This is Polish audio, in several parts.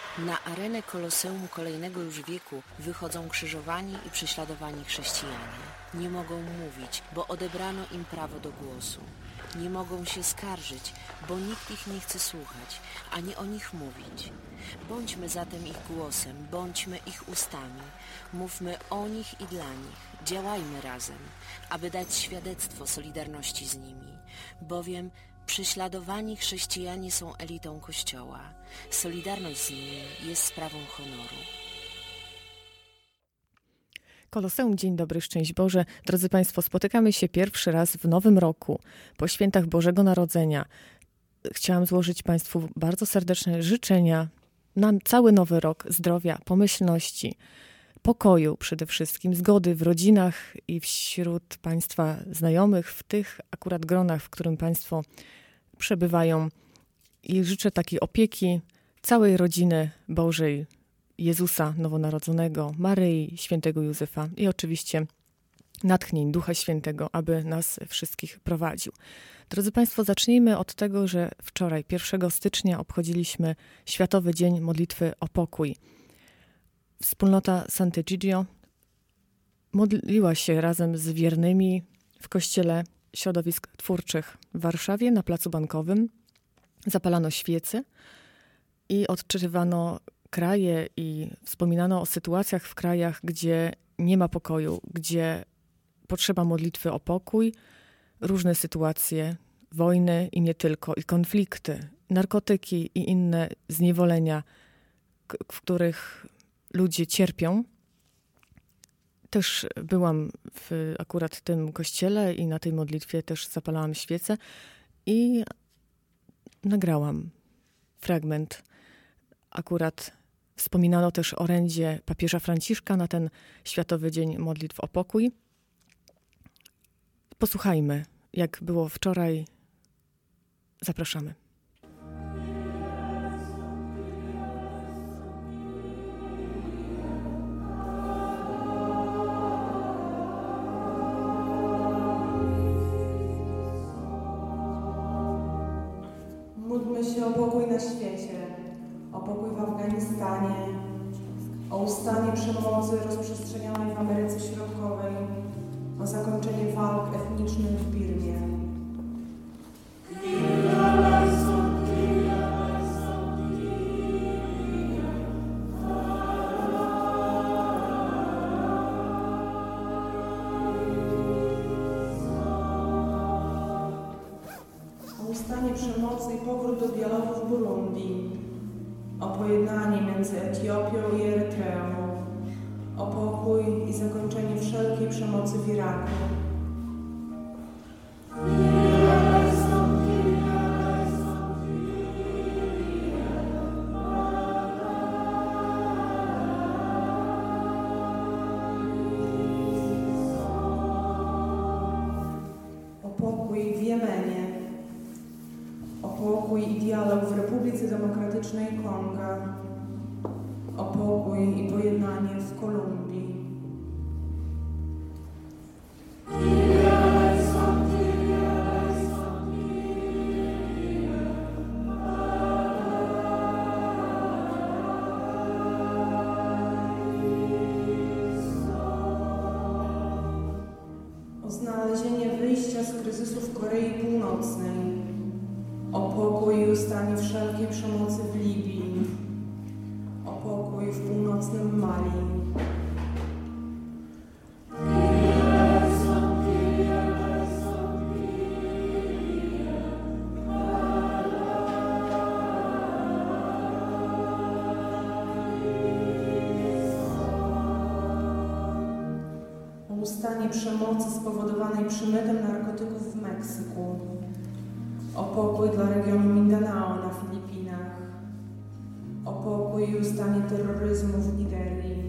Na arenę Koloseum kolejnego już wieku wychodzą krzyżowani i prześladowani chrześcijanie. Nie mogą mówić, bo odebrano im prawo do głosu. Nie mogą się skarżyć, bo nikt ich nie chce słuchać, ani o nich mówić. Bądźmy zatem ich głosem, bądźmy ich ustami. Mówmy o nich i dla nich. Działajmy razem, aby dać świadectwo solidarności z nimi. Bowiem prześladowani chrześcijanie są elitą Kościoła. Solidarność z nimi jest sprawą honoru. Koloseum, dzień dobry, szczęść Boże. Drodzy Państwo, spotykamy się pierwszy raz w nowym roku, po świętach Bożego Narodzenia. Chciałam złożyć Państwu bardzo serdeczne życzenia na cały nowy rok, zdrowia, pomyślności, pokoju przede wszystkim, zgody w rodzinach i wśród Państwa znajomych, w tych akurat gronach, w którym Państwo przebywają. I życzę takiej opieki całej rodziny Bożej, Jezusa Nowonarodzonego, Maryi, świętego Józefa i oczywiście natchnień Ducha Świętego, aby nas wszystkich prowadził. Drodzy Państwo, zacznijmy od tego, że wczoraj, 1 stycznia, obchodziliśmy Światowy Dzień Modlitwy o Pokój. Wspólnota Sant'Egidio modliła się razem z wiernymi w Kościele Środowisk Twórczych w Warszawie na Placu Bankowym. Zapalano świece i odczytywano kraje i wspominano o sytuacjach w krajach, gdzie nie ma pokoju, gdzie potrzeba modlitwy o pokój, różne sytuacje, wojny i nie tylko, i konflikty, narkotyki i inne zniewolenia, w których ludzie cierpią. Też byłam w akurat tym kościele i na tej modlitwie też zapalałam świecę i nagrałam fragment. Akurat wspominano też orędzie papieża Franciszka na ten Światowy Dzień Modlitw o Pokój. Posłuchajmy, jak było wczoraj. Zapraszamy. Módlmy się o pokój na świecie, o pokój w Afganistanie, o ustanie przemocy rozprzestrzenianej w Ameryce Środkowej, o zakończenie walk etnicznych w Birmie. O ustanie przemocy i powrót do dialogu w Burundi, o pojednanie między Etiopią i Erytreą, o pokój i zakończenie wszelkiej przemocy w Iraku. O pokój w Jemenie, o pokój i dialog w Republice Demokratycznej Konga, o pokój i pojednanie w Kolumbii. O znalezienie wyjścia z kryzysu w Korei Północnej, o pokój i ustanie wszelkiej przemocy w Libii, o pokój w północnym Mali. O ustanie przemocy spowodowanej przemytem narkotyków w Meksyku, o pokój dla regionu Mindanao na Filipinach, o pokój i ustanie terroryzmu w Nigerii.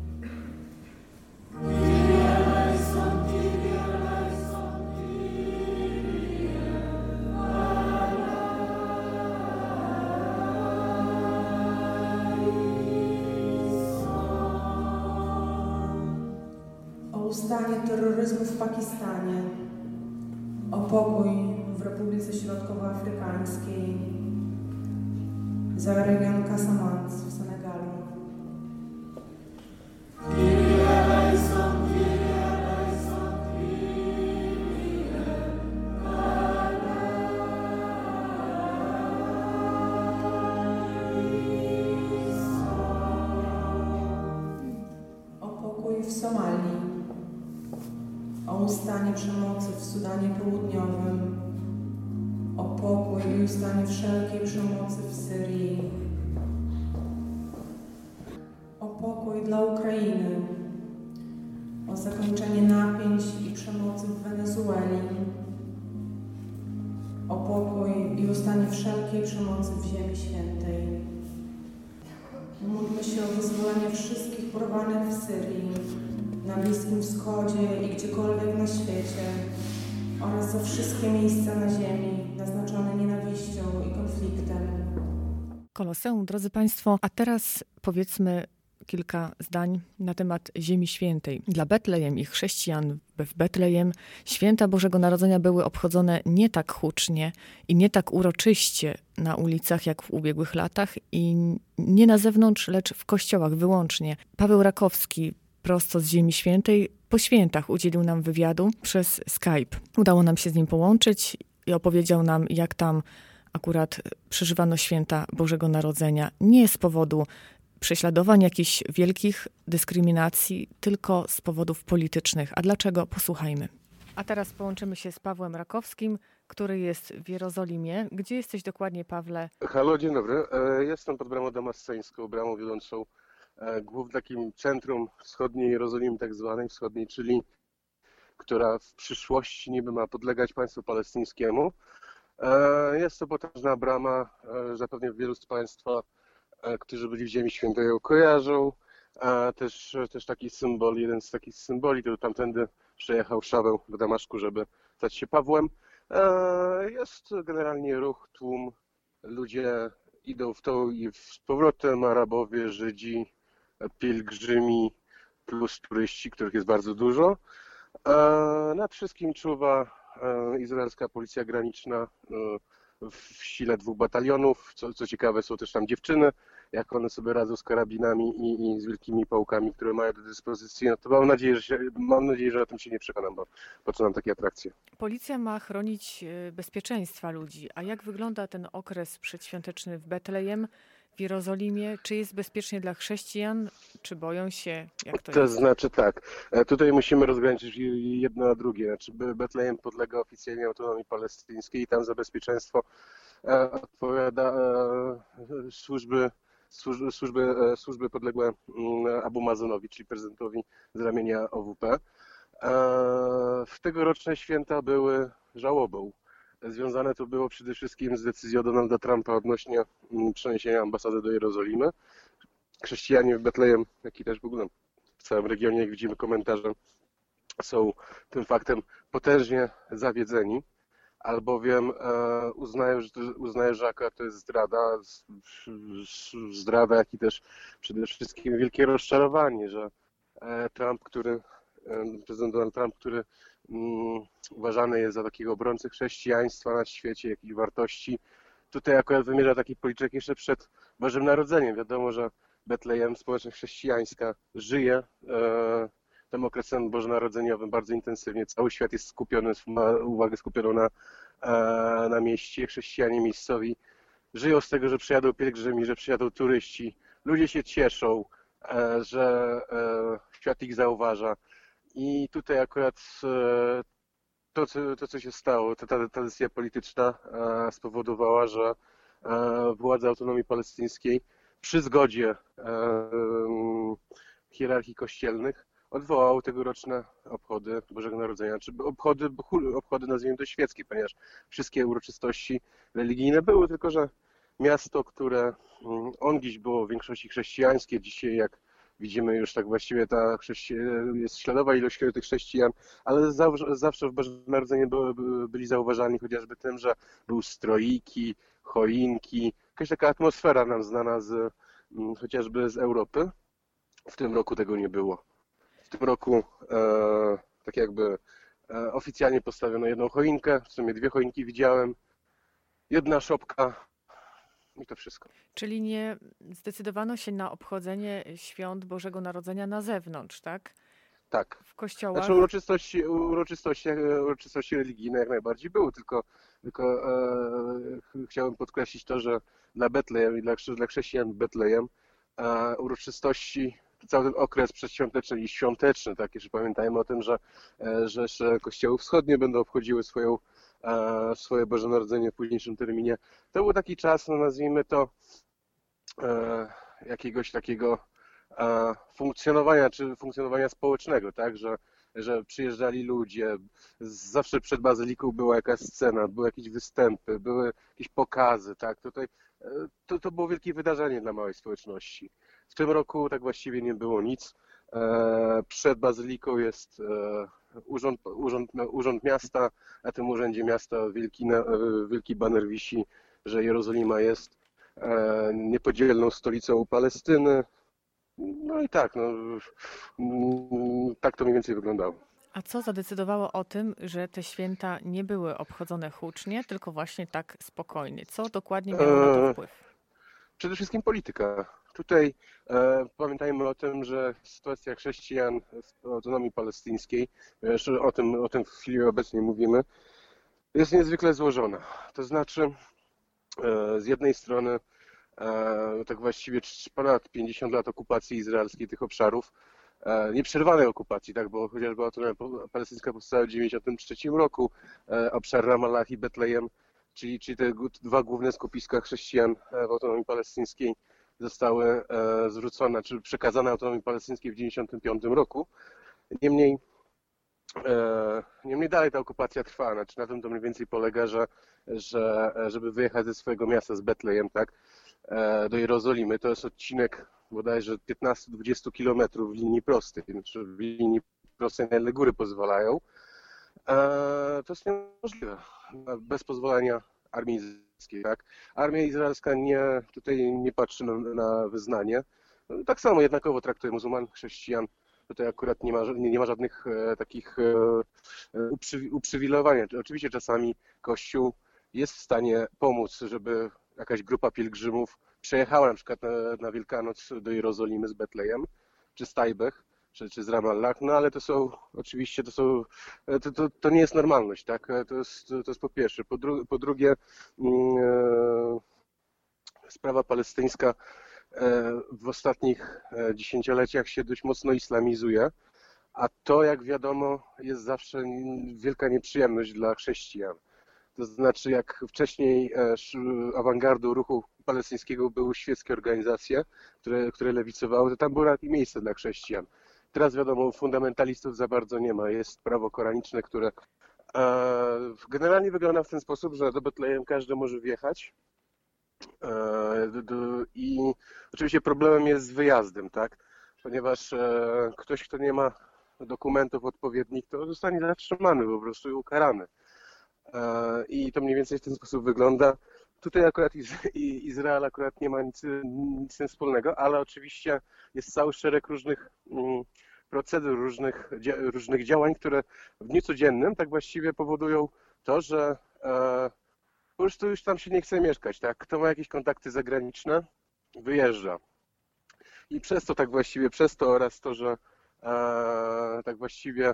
O ustanie terroryzmu w Pakistanie, o pokój w Republice Środkowoafrykańskiej, za region Casamance w Senegalu. w Somalii, o ustanie przemocy w Sudanie Południowym, o pokój i ustanie wszelkiej przemocy w Syrii, o pokój dla Ukrainy, o zakończenie napięć i przemocy w Wenezueli, o pokój i ustanie wszelkiej przemocy w Ziemi Świętej. Módlmy się o wyzwolenie wszystkich porwanych w Syrii, na Bliskim Wschodzie i gdziekolwiek na świecie oraz za wszystkie miejsca na ziemi naznaczone nienawiścią i konfliktem. Koloseum, drodzy Państwo, a teraz powiedzmy kilka zdań na temat Ziemi Świętej. Dla Betlejem i chrześcijan w Betlejem święta Bożego Narodzenia były obchodzone nie tak hucznie i nie tak uroczyście na ulicach jak w ubiegłych latach i nie na zewnątrz, lecz w kościołach wyłącznie. Paweł Rakowski prosto z Ziemi Świętej po świętach udzielił nam wywiadu przez Skype. Udało nam się z nim połączyć i opowiedział nam, jak tam akurat przeżywano święta Bożego Narodzenia. Nie z powodu prześladowań, jakichś wielkich dyskryminacji, tylko z powodów politycznych. A dlaczego? Posłuchajmy. A teraz połączymy się z Pawłem Rakowskim, który jest w Jerozolimie. Gdzie jesteś dokładnie, Pawle? Halo, dzień dobry. Jestem pod bramą damasceńską, bramą wiodącą w takim centrum wschodniej Jerozolimy, tak zwanej wschodniej, czyli która w przyszłości niby ma podlegać państwu palestyńskiemu. Jest to potężna brama, zapewne wielu z Państwa, którzy byli w Ziemi Świętej ją kojarzą. Też taki symbol, jeden z takich symboli, który tamtędy przejechał Szaweł do Damaszku, żeby stać się Pawłem. Jest generalnie ruch, tłum, ludzie idą w to i z powrotem, Arabowie, Żydzi, pielgrzymi, plus turyści, których jest bardzo dużo. Nad wszystkim czuwa izraelska policja graniczna w sile 2 batalionów. Co ciekawe, są też tam dziewczyny, jak one sobie radzą z karabinami i z wielkimi pałkami, które mają do dyspozycji. No to mam nadzieję, że o tym się nie przekonam, bo po co nam takie atrakcje. Policja ma chronić bezpieczeństwa ludzi. A jak wygląda ten okres przedświąteczny w Betlejem, w Jerozolimie? Czy jest bezpiecznie dla chrześcijan? Czy boją się? Jak to jest? Znaczy tak, tutaj musimy rozgraniczyć jedno a drugie. Znaczy Betlejem podlega oficjalnie autonomii palestyńskiej i tam za bezpieczeństwo odpowiada służby podległe Abu Mazonowi, czyli prezydentowi z ramienia OWP. Tegoroczne święta były żałobą. Związane to było przede wszystkim z decyzją Donalda Trumpa odnośnie przeniesienia ambasady do Jerozolimy. Chrześcijanie w Betlejem, jak i też w ogóle w całym regionie, jak widzimy komentarze, są tym faktem potężnie zawiedzeni, albowiem uznają, że akurat to jest zdrada, jak i też przede wszystkim wielkie rozczarowanie, że prezydent Donald Trump, który uważany jest za takiego obrońcę chrześcijaństwa na świecie, jakichś wartości, tutaj akurat wymierza taki policzek jeszcze przed Bożym Narodzeniem. Wiadomo, że Betlejem, społeczność chrześcijańska, żyje tym okresem bożonarodzeniowym bardzo intensywnie. Cały świat jest skupiony, ma uwagę skupioną na mieście. Chrześcijanie miejscowi żyją z tego, że przyjadą pielgrzymi, że przyjadą turyści. Ludzie się cieszą, że świat ich zauważa. I tutaj akurat to co się stało, ta decyzja polityczna spowodowała, że władze autonomii palestyńskiej przy zgodzie hierarchii kościelnych odwołały tegoroczne obchody Bożego Narodzenia, czy obchody nazwijmy to świeckie, ponieważ wszystkie uroczystości religijne były, tylko że miasto, które ongiś było w większości chrześcijańskie, dzisiaj jak widzimy już tak właściwie jest śladowa ilość tych chrześcijan, ale zawsze w Bożym Narodzeniu byli zauważani chociażby tym, że był stroiki, choinki, jakaś taka atmosfera nam znana chociażby z Europy. W tym roku tego nie było. W tym roku tak jakby oficjalnie postawiono jedną choinkę, w sumie 2 choinki widziałem, jedna szopka i to wszystko. Czyli nie zdecydowano się na obchodzenie świąt Bożego Narodzenia na zewnątrz, tak? Tak. W kościołach. Znaczy uroczystości religijne jak najbardziej były, tylko chciałem podkreślić to, że dla Betlejem i dla chrześcijan Betlejem uroczystości cały ten okres przedświąteczny i świąteczny, tak, jeszcze pamiętajmy o tym, że jeszcze kościoły wschodnie będą obchodziły swoje Boże Narodzenie w późniejszym terminie. To był taki czas, no nazwijmy to, jakiegoś takiego funkcjonowania, czy funkcjonowania społecznego, tak, że przyjeżdżali ludzie, zawsze przed bazyliką była jakaś scena, były jakieś występy, były jakieś pokazy, tak, tutaj to było wielkie wydarzenie dla małej społeczności. W tym roku tak właściwie nie było nic. Przed bazyliką jest urząd miasta, na tym urzędzie miasta wielki baner wisi, że Jerozolima jest niepodzielną stolicą Palestyny. No i tak, tak to mniej więcej wyglądało. A co zadecydowało o tym, że te święta nie były obchodzone hucznie, tylko właśnie tak spokojnie? Co dokładnie miało na to wpływ? Przede wszystkim polityka. Tutaj pamiętajmy o tym, że sytuacja chrześcijan w autonomii palestyńskiej, jeszcze o tym w chwili obecnej mówimy, jest niezwykle złożona. To znaczy, z jednej strony tak właściwie ponad 50 lat okupacji izraelskiej tych obszarów, nieprzerwanej okupacji, tak, bo chociażby autonomia palestyńska powstała w 1993 roku, obszar Ramallah i Betlejem, czyli te dwa główne skupiska chrześcijan w autonomii palestyńskiej zostały zwrócone, czy przekazane autonomii palestyńskiej w 1995 roku. Niemniej dalej ta okupacja trwa, znaczy na tym to mniej więcej polega, żeby wyjechać ze swojego miasta, z Betlejem, tak, do Jerozolimy, to jest odcinek bodajże 15-20 kilometrów w linii prostej, znaczy w linii prostej, na ile góry pozwalają. To jest niemożliwe bez pozwolenia armii izraelskiej, tak? Armia izraelska tutaj nie patrzy na wyznanie. Tak samo jednakowo traktuje muzułman, chrześcijan. Tutaj akurat nie ma żadnych takich uprzywilejowań. Oczywiście czasami Kościół jest w stanie pomóc, żeby jakaś grupa pielgrzymów przejechała na przykład na Wielkanoc do Jerozolimy z Betlejem, czy z Tajbech, czy z Ramallah, no ale to nie jest normalność, tak? To jest po pierwsze. Po drugie, sprawa palestyńska w ostatnich dziesięcioleciach się dość mocno islamizuje, a to, jak wiadomo, jest zawsze wielka nieprzyjemność dla chrześcijan. To znaczy, jak wcześniej awangardą ruchu palestyńskiego były świeckie organizacje, które lewicowały, to tam było nawet i miejsce dla chrześcijan. Teraz wiadomo, fundamentalistów za bardzo nie ma. Jest prawo koraniczne, które generalnie wygląda w ten sposób, że do Betlejem każdy może wjechać. I oczywiście problemem jest z wyjazdem, tak? Ponieważ ktoś, kto nie ma dokumentów odpowiednich, to zostanie zatrzymany po prostu i ukarany. I to mniej więcej w ten sposób wygląda. Tutaj akurat Izrael akurat nie ma nic z tym wspólnego, ale oczywiście jest cały szereg różnych procedur, różnych działań, które w dniu codziennym tak właściwie powodują to, że po prostu już tam się nie chce mieszkać, tak? Kto ma jakieś kontakty zagraniczne, wyjeżdża. I przez to oraz to, że tak właściwie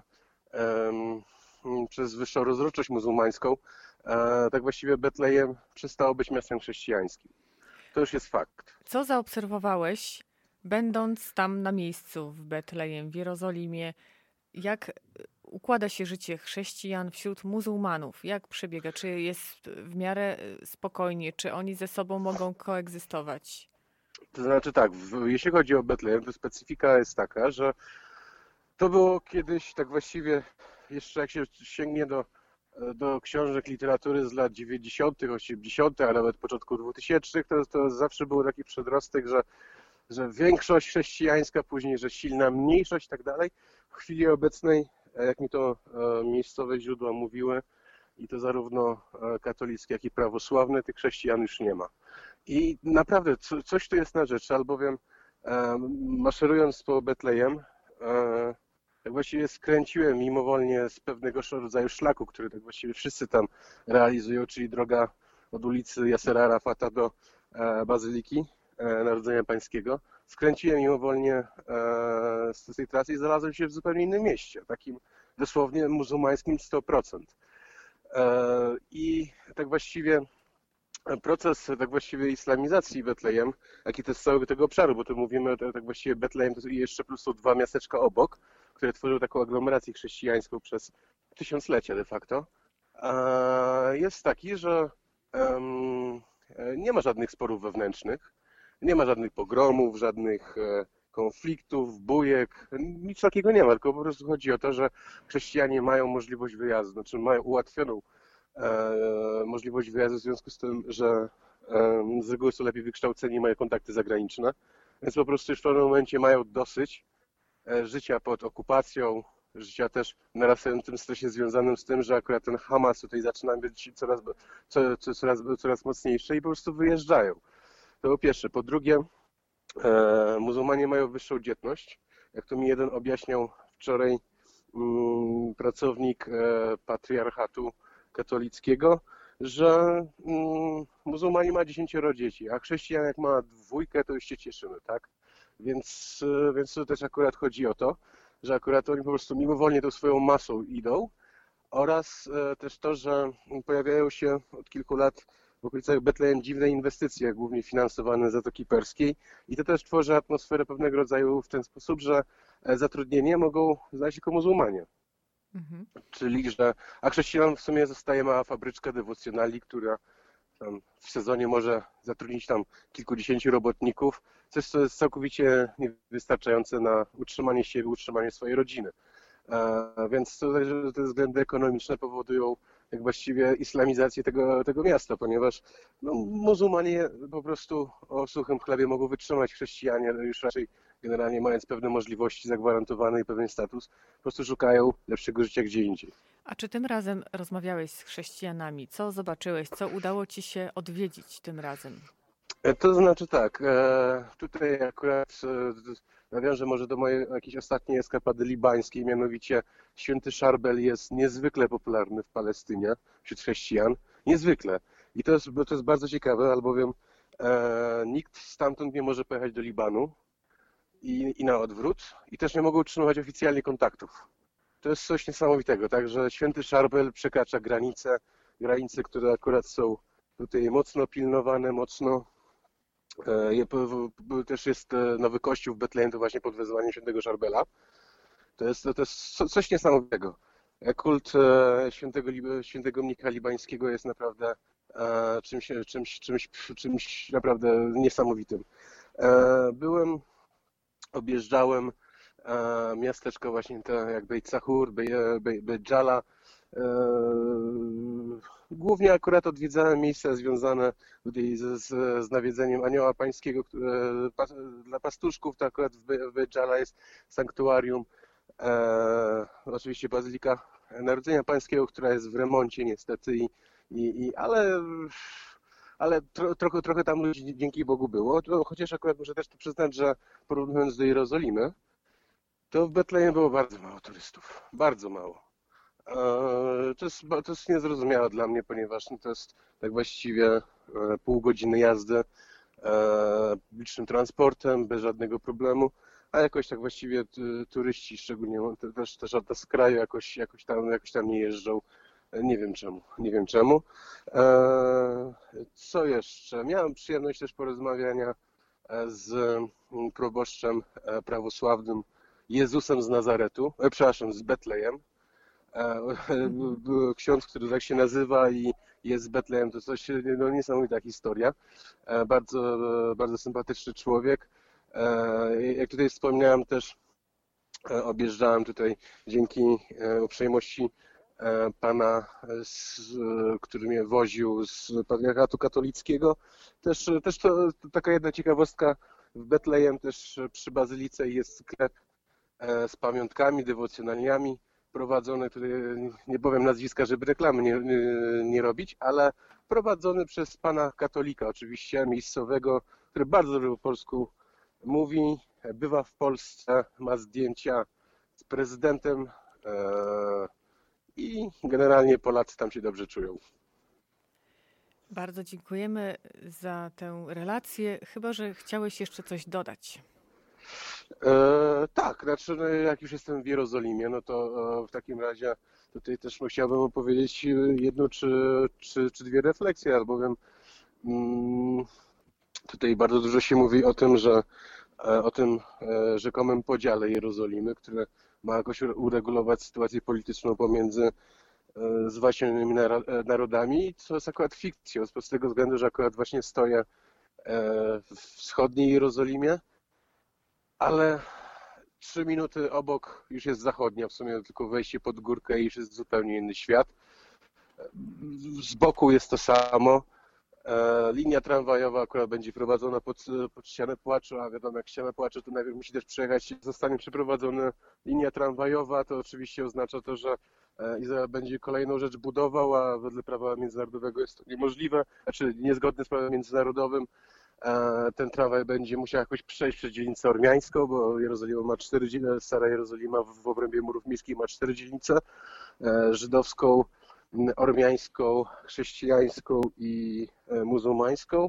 przez wyższą rozrodczość muzułmańską, tak właściwie Betlejem przestało być miastem chrześcijańskim. To już jest fakt. Co zaobserwowałeś, będąc tam na miejscu w Betlejem, w Jerozolimie? Jak układa się życie chrześcijan wśród muzułmanów? Jak przebiega? Czy jest w miarę spokojnie? Czy oni ze sobą mogą koegzystować? To znaczy tak, jeśli chodzi o Betlejem, to specyfika jest taka, że to było kiedyś tak właściwie, jeszcze jak się sięgnie do książek literatury z lat 90., 80., a nawet początku 2000, to zawsze był taki przedrostek, że większość chrześcijańska, później, że silna mniejszość i tak dalej. W chwili obecnej, jak mi to miejscowe źródła mówiły, i to zarówno katolickie, jak i prawosławne, tych chrześcijan już nie ma. I naprawdę coś tu jest na rzeczy, albowiem maszerując po Betlejem, tak właściwie skręciłem mimowolnie z pewnego rodzaju szlaku, który tak właściwie wszyscy tam realizują, czyli droga od ulicy Yasera Arafata do Bazyliki Narodzenia Pańskiego. Skręciłem mimowolnie z tej trasy i znalazłem się w zupełnie innym mieście, takim dosłownie muzułmańskim 100%. I tak właściwie proces tak właściwie islamizacji Betlejem, jak i też całego tego obszaru, bo tu mówimy tak właściwie Betlejem to i jeszcze plus są 2 miasteczka obok, które tworzą taką aglomerację chrześcijańską przez tysiąclecia de facto, jest taki, że nie ma żadnych sporów wewnętrznych, nie ma żadnych pogromów, żadnych konfliktów, bójek, nic takiego nie ma, tylko po prostu chodzi o to, że chrześcijanie mają możliwość wyjazdu, znaczy mają ułatwioną możliwość wyjazdu w związku z tym, że z reguły są lepiej wykształceni, mają kontakty zagraniczne, więc po prostu już w pewnym momencie mają dosyć życia pod okupacją, życia też w narastającym stresie związanym z tym, że akurat ten Hamas tutaj zaczyna być coraz mocniejszy i po prostu wyjeżdżają. To po pierwsze. Po drugie, muzułmanie mają wyższą dzietność. Jak to mi jeden objaśniał wczoraj pracownik patriarchatu katolickiego, że muzułmanin ma 10 dzieci, a chrześcijan jak ma 2, to już się cieszymy, tak? Więc to też akurat chodzi o to, że akurat oni po prostu mimowolnie tą swoją masą idą oraz też to, że pojawiają się od kilku lat w okolicach Betlejem dziwne inwestycje, głównie finansowane z Zatoki Perskiej i to też tworzy atmosferę pewnego rodzaju w ten sposób, że zatrudnienie mogą znaleźć tylko muzułmanie. Czyli, że a chrześcijan w sumie zostaje mała fabryczka dewocjonali, która tam w sezonie może zatrudnić tam kilkudziesięciu robotników, coś co jest całkowicie niewystarczające na utrzymanie siebie, utrzymanie swojej rodziny. Więc tutaj, że te względy ekonomiczne powodują jak właściwie islamizację tego miasta, ponieważ no, muzułmanie po prostu o suchym chlebie mogą wytrzymać, chrześcijanie już raczej generalnie mając pewne możliwości zagwarantowane i pewien status, po prostu szukają lepszego życia gdzie indziej. A czy tym razem rozmawiałeś z chrześcijanami? Co zobaczyłeś? Co udało ci się odwiedzić tym razem? To znaczy tak, tutaj akurat nawiążę może do mojej jakiejś ostatniej eskapady libańskiej, mianowicie święty Szarbel jest niezwykle popularny w Palestynie wśród chrześcijan, niezwykle. I to jest bardzo ciekawe, albowiem nikt stamtąd nie może pojechać do Libanu i na odwrót i też nie mogą utrzymywać oficjalnie kontaktów. To jest coś niesamowitego, także święty Szarbel przekracza granice, które akurat są tutaj mocno pilnowane, mocno. Też jest nowy kościół w Betlejem, to właśnie pod wezwaniem świętego Szarbela. To jest coś niesamowitego. Kult świętego mnika libańskiego jest naprawdę czymś naprawdę niesamowitym. Objeżdżałem miasteczko właśnie te jak Beit Sahur, Beit Jala. Głównie akurat odwiedzałem miejsca związane tutaj z nawiedzeniem Anioła Pańskiego, dla pastuszków, to akurat w Beit Jala jest sanktuarium, oczywiście Bazylika Narodzenia Pańskiego, która jest w remoncie niestety, ale trochę tam ludzi dzięki Bogu było, chociaż akurat muszę też to przyznać, że porównując do Jerozolimy, to w Betlejem było bardzo mało turystów, bardzo mało. To jest niezrozumiałe dla mnie, ponieważ to jest tak właściwie pół godziny jazdy publicznym transportem, bez żadnego problemu, a jakoś tak właściwie turyści, szczególnie też z kraju jakoś tam nie jeżdżą. Nie wiem czemu. Co jeszcze? Miałem przyjemność też porozmawiania z proboszczem prawosławnym Jezusem z Nazaretu, z Betlejem. Ksiądz, który tak się nazywa i jest z Betlejem, to coś niesamowita historia. Bardzo, bardzo sympatyczny człowiek. Jak tutaj wspomniałem też, objeżdżałem tutaj dzięki uprzejmości pana, który mnie woził z patriarchatu katolickiego. Też to taka jedna ciekawostka, w Betlejem też przy Bazylice jest sklep z pamiątkami, dewocjonaliami prowadzony, tutaj nie powiem nazwiska, żeby reklamy nie robić, ale prowadzony przez pana katolika oczywiście, miejscowego, który bardzo dobrze po polsku mówi, bywa w Polsce, ma zdjęcia z prezydentem i generalnie Polacy tam się dobrze czują. Bardzo dziękujemy za tę relację, chyba że chciałeś jeszcze coś dodać. Tak, znaczy jak już jestem w Jerozolimie, no to w takim razie tutaj też chciałbym opowiedzieć jedną czy 2 refleksje, albowiem Tutaj bardzo dużo się mówi o tym, że o tym rzekomym podziale Jerozolimy, które ma jakoś uregulować sytuację polityczną pomiędzy zwaśnionymi narodami, co jest akurat fikcją, z prostego względu, że akurat właśnie stoję w wschodniej Jerozolimie, ale 3 minuty obok już jest zachodnia, w sumie tylko wejście pod górkę i już jest zupełnie inny świat. Z boku jest to samo. Linia tramwajowa akurat będzie prowadzona pod ścianę płaczu, a wiadomo, jak ściana płaczu, to najpierw musi też przejechać. Zostanie przeprowadzona linia tramwajowa, to oczywiście oznacza to, że Izrael będzie kolejną rzecz budował, a wedle prawa międzynarodowego jest to niemożliwe, znaczy niezgodne z prawem międzynarodowym. Ten tramwaj będzie musiał jakoś przejść przez dzielnicę ormiańską, bo Jerozolima ma 4 dzielnice, Stara Jerozolima w obrębie murów miejskich ma 4 dzielnice, żydowską, ormiańską, chrześcijańską i muzułmańską.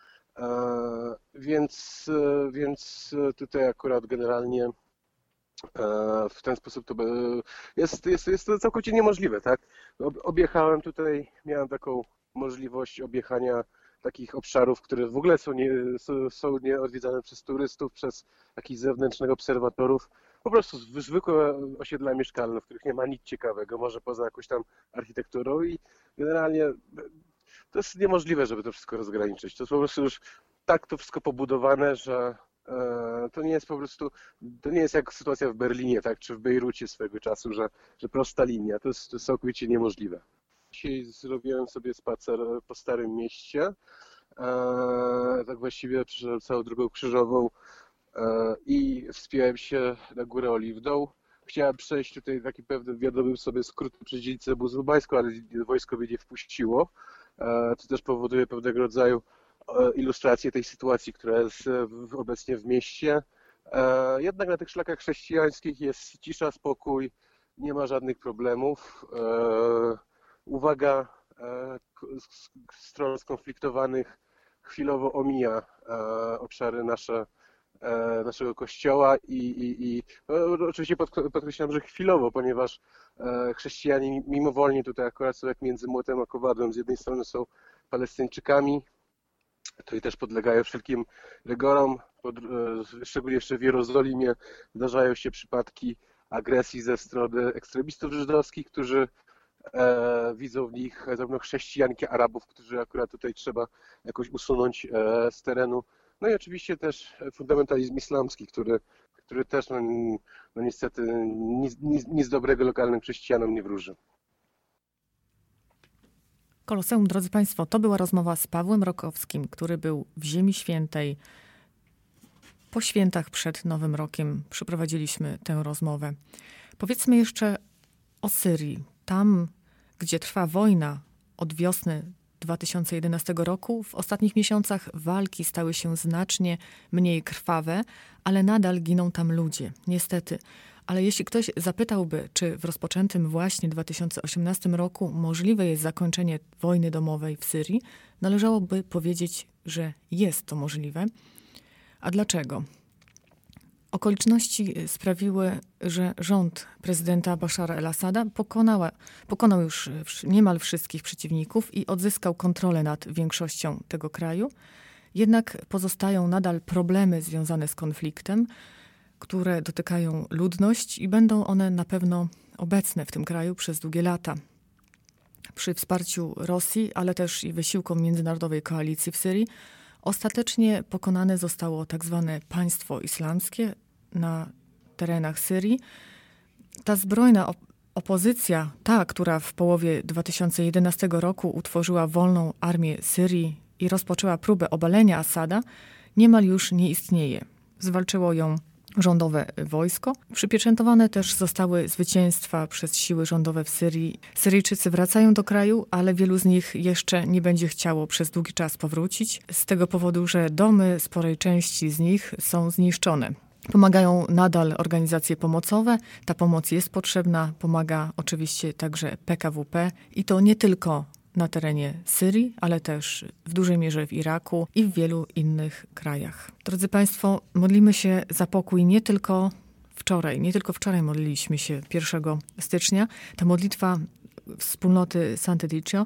Więc tutaj akurat generalnie w ten sposób to jest to całkowicie niemożliwe, tak? Objechałem tutaj, miałem taką możliwość objechania takich obszarów, które w ogóle są nieodwiedzane przez turystów, przez jakichś zewnętrznych obserwatorów. Po prostu zwykłe osiedla mieszkalne, w których nie ma nic ciekawego, może poza jakąś tam architekturą i generalnie to jest niemożliwe, żeby to wszystko rozgraniczyć. To jest po prostu już tak to wszystko pobudowane, że to nie jest po prostu, to nie jest jak sytuacja w Berlinie, tak, czy w Bejrucie swego czasu, że prosta linia, to jest całkowicie niemożliwe. Dzisiaj zrobiłem sobie spacer po Starym Mieście, tak właściwie przeszedłem całą Drogą Krzyżową i wspiąłem się na Górę Oliwną. Chciałem przejść tutaj taki pewny, wiadomym sobie skrót przez dzielnicę muzułmańską, ale wojsko mnie nie wpuściło. To też powoduje pewnego rodzaju ilustrację tej sytuacji, która jest obecnie w mieście. Jednak na tych szlakach chrześcijańskich jest cisza, spokój, nie ma żadnych problemów. Uwaga stron skonfliktowanych chwilowo omija obszary naszego kościoła i oczywiście podkreślam, że chwilowo, ponieważ chrześcijanie mimowolnie tutaj akurat są jak między młotem a kowadłem. Z jednej strony są Palestyńczykami, to i też podlegają wszelkim rygorom, szczególnie jeszcze w Jerozolimie zdarzają się przypadki agresji ze strony ekstremistów żydowskich, którzy widzą w nich zarówno chrześcijanki, Arabów, którzy akurat tutaj trzeba jakoś usunąć z terenu. No i oczywiście też fundamentalizm islamski, który też niestety nic dobrego lokalnym chrześcijanom nie wróży. Koloseum, drodzy Państwo, to była rozmowa z Pawłem Rokowskim, który był w Ziemi Świętej. Po świętach przed Nowym Rokiem przeprowadziliśmy tę rozmowę. Powiedzmy jeszcze o Syrii. Tam, gdzie trwa wojna od wiosny 2011 roku, w ostatnich miesiącach walki stały się znacznie mniej krwawe, ale nadal giną tam ludzie, niestety. Ale jeśli ktoś zapytałby, czy w rozpoczętym właśnie 2018 roku możliwe jest zakończenie wojny domowej w Syrii, należałoby powiedzieć, że jest to możliwe. A dlaczego? Okoliczności sprawiły, że rząd prezydenta Bashara el-Assada pokonał już niemal wszystkich przeciwników i odzyskał kontrolę nad większością tego kraju. Jednak pozostają nadal problemy związane z konfliktem, które dotykają ludność i będą one na pewno obecne w tym kraju przez długie lata. Przy wsparciu Rosji, ale też i wysiłkom międzynarodowej koalicji w Syrii, ostatecznie pokonane zostało tak zwane państwo islamskie na terenach Syrii. Ta zbrojna opozycja, ta, która w połowie 2011 roku utworzyła wolną armię Syrii i rozpoczęła próbę obalenia Asada, niemal już nie istnieje. Zwalczyło ją rządowe wojsko. Przypieczętowane też zostały zwycięstwa przez siły rządowe w Syrii. Syryjczycy wracają do kraju, ale wielu z nich jeszcze nie będzie chciało przez długi czas powrócić, z tego powodu, że domy sporej części z nich są zniszczone. Pomagają nadal organizacje pomocowe. Ta pomoc jest potrzebna. Pomaga oczywiście także PKWP i to nie tylko na terenie Syrii, ale też w dużej mierze w Iraku i w wielu innych krajach. Drodzy Państwo, modlimy się za pokój nie tylko wczoraj modliliśmy się 1 stycznia. Ta modlitwa wspólnoty Sant'Egidio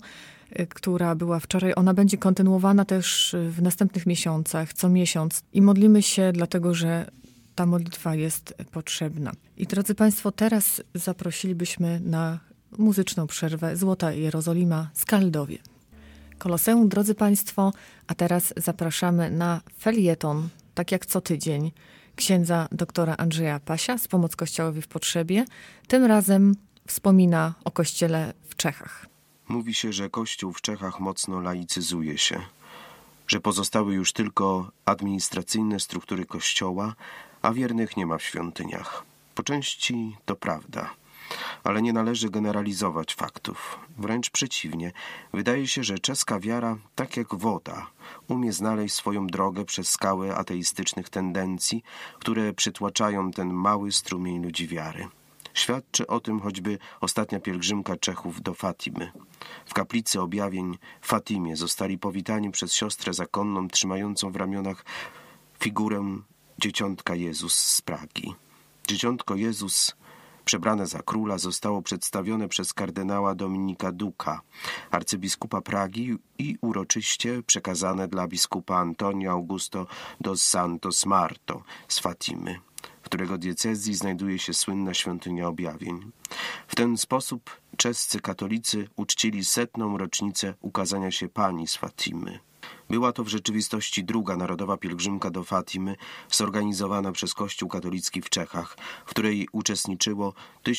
która była wczoraj, ona będzie kontynuowana też w następnych miesiącach, co miesiąc. I modlimy się, dlatego że ta modlitwa jest potrzebna. I drodzy Państwo, teraz zaprosilibyśmy na muzyczną przerwę Złota Jerozolima Skaldowie. Koloseum, drodzy Państwo, a teraz zapraszamy na felieton, tak jak co tydzień, księdza doktora Andrzeja Pasia z Pomoc Kościołowi w Potrzebie. Tym razem wspomina o Kościele w Czechach. Mówi się, że Kościół w Czechach mocno laicyzuje się, że pozostały już tylko administracyjne struktury Kościoła, a wiernych nie ma w świątyniach. Po części to prawda, ale nie należy generalizować faktów. Wręcz przeciwnie, wydaje się, że czeska wiara, tak jak woda, umie znaleźć swoją drogę przez skały ateistycznych tendencji, które przytłaczają ten mały strumień ludzi wiary. Świadczy o tym choćby ostatnia pielgrzymka Czechów do Fatimy. W kaplicy objawień w Fatimie zostali powitani przez siostrę zakonną trzymającą w ramionach figurę Dzieciątka Jezus z Pragi. Dzieciątko Jezus, przebrane za króla, zostało przedstawione przez kardynała Dominika Duka, arcybiskupa Pragi, i uroczyście przekazane dla biskupa Antonio Augusto dos Santos Marto z Fatimy, w którego diecezji znajduje się słynna świątynia objawień. W ten sposób czescy katolicy uczcili 100. rocznicę ukazania się Pani z Fatimy. Była to w rzeczywistości druga narodowa pielgrzymka do Fatimy, zorganizowana przez Kościół katolicki w Czechach, w której uczestniczyło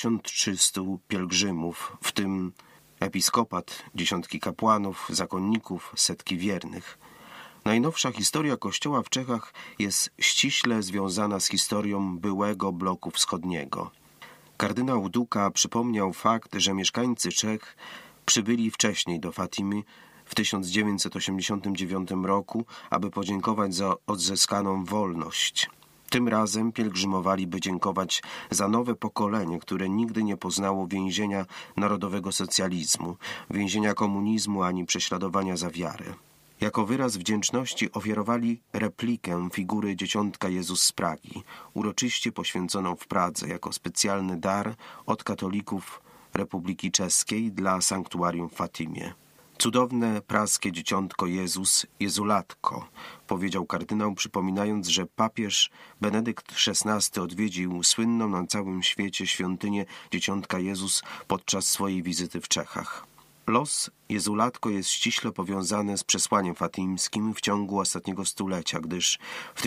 1300 pielgrzymów, w tym episkopat, dziesiątki kapłanów, zakonników, setki wiernych. Najnowsza historia Kościoła w Czechach jest ściśle związana z historią byłego bloku wschodniego. Kardynał Duka przypomniał fakt, że mieszkańcy Czech przybyli wcześniej do Fatimy w 1989 roku, aby podziękować za odzyskaną wolność. Tym razem pielgrzymowali, by dziękować za nowe pokolenie, które nigdy nie poznało więzienia narodowego socjalizmu, więzienia komunizmu ani prześladowania za wiarę. Jako wyraz wdzięczności ofiarowali replikę figury Dzieciątka Jezus z Pragi, uroczyście poświęconą w Pradze jako specjalny dar od katolików Republiki Czeskiej dla sanktuarium w Fatimie. Cudowne praskie Dzieciątko Jezus, Jezulatko, powiedział kardynał, przypominając, że papież Benedykt XVI odwiedził słynną na całym świecie świątynię Dzieciątka Jezus podczas swojej wizyty w Czechach. Los Jezulatko jest ściśle powiązany z przesłaniem fatimskim w ciągu ostatniego stulecia, gdyż w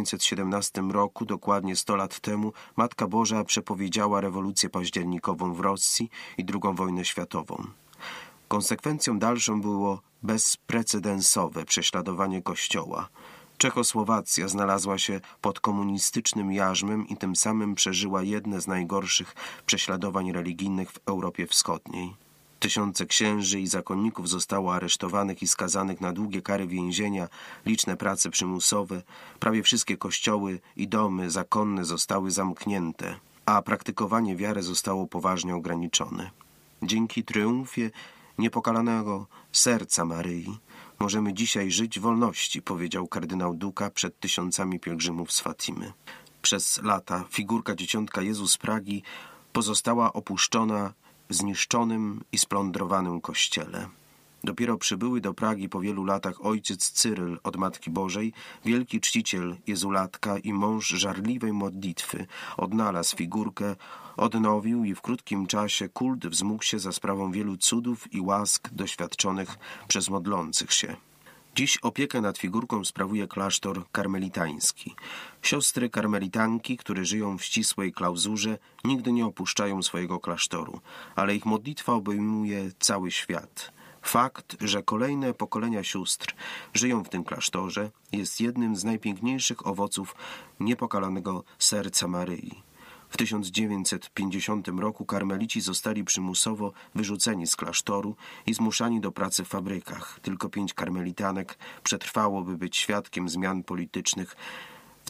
1917 roku, dokładnie 100 lat temu, Matka Boża przepowiedziała rewolucję październikową w Rosji i II wojnę światową. Konsekwencją dalszą było bezprecedensowe prześladowanie Kościoła. Czechosłowacja znalazła się pod komunistycznym jarzmem i tym samym przeżyła jedne z najgorszych prześladowań religijnych w Europie Wschodniej. Tysiące księży i zakonników zostało aresztowanych i skazanych na długie kary więzienia, liczne prace przymusowe, prawie wszystkie kościoły i domy zakonne zostały zamknięte, a praktykowanie wiary zostało poważnie ograniczone. Dzięki triumfie niepokalanego serca Maryi możemy dzisiaj żyć w wolności, powiedział kardynał Duka przed tysiącami pielgrzymów z Fatimy. Przez lata figurka Dzieciątka Jezus z Pragi pozostała opuszczona w zniszczonym i splądrowanym kościele. Dopiero przybyły do Pragi po wielu latach ojciec Cyryl od Matki Bożej, wielki czciciel Jezulatka i mąż żarliwej modlitwy, odnalazł figurkę, odnowił i w krótkim czasie kult wzmógł się za sprawą wielu cudów i łask doświadczonych przez modlących się. Dziś opiekę nad figurką sprawuje klasztor karmelitański. Siostry karmelitanki, które żyją w ścisłej klauzurze, nigdy nie opuszczają swojego klasztoru, ale ich modlitwa obejmuje cały świat. Fakt, że kolejne pokolenia sióstr żyją w tym klasztorze, jest jednym z najpiękniejszych owoców niepokalanego serca Maryi. W 1950 roku karmelici zostali przymusowo wyrzuceni z klasztoru i zmuszani do pracy w fabrykach. Tylko 5 karmelitanek przetrwało, by być świadkiem zmian politycznych w